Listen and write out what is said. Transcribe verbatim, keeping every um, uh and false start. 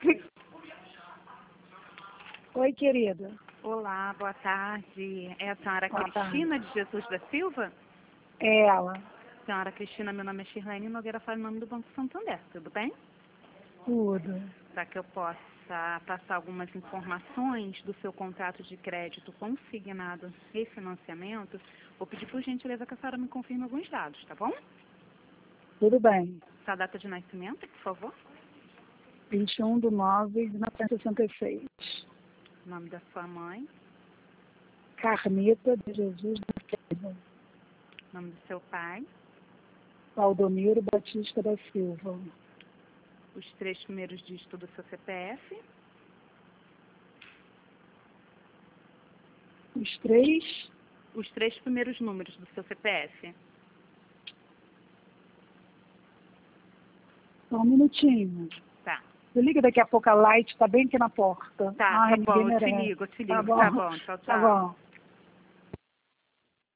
Oi, querida. Olá, boa tarde. É a senhora Boa Cristina de Jesus da Silva? É ela. Senhora Cristina, meu nome é Shirlene Nogueira, falo em nome do Banco Santander, tudo bem? Tudo. Para que eu possa passar algumas informações do seu contrato de crédito consignado e financiamento, vou pedir por gentileza que a senhora me confirme alguns dados, tá bom? Tudo bem. Sua data de nascimento, por favor. vinte e um de nove de mil novecentos e sessenta e seis. O nome da sua mãe, Carmita de Jesus da Silva. o nome do seu pai, Valdomiro Batista da Silva. os três primeiros dígitos do seu C P F, Os três. os três primeiros números do seu C P F. Só um minutinho. Tá. Eu ligo daqui a pouco, a Light está bem aqui na porta. Tá, Ai, tá bom, ninguém eu te merece. ligo, eu te Tá ligo. bom. Tá bom, tchau, tchau. Tá bom.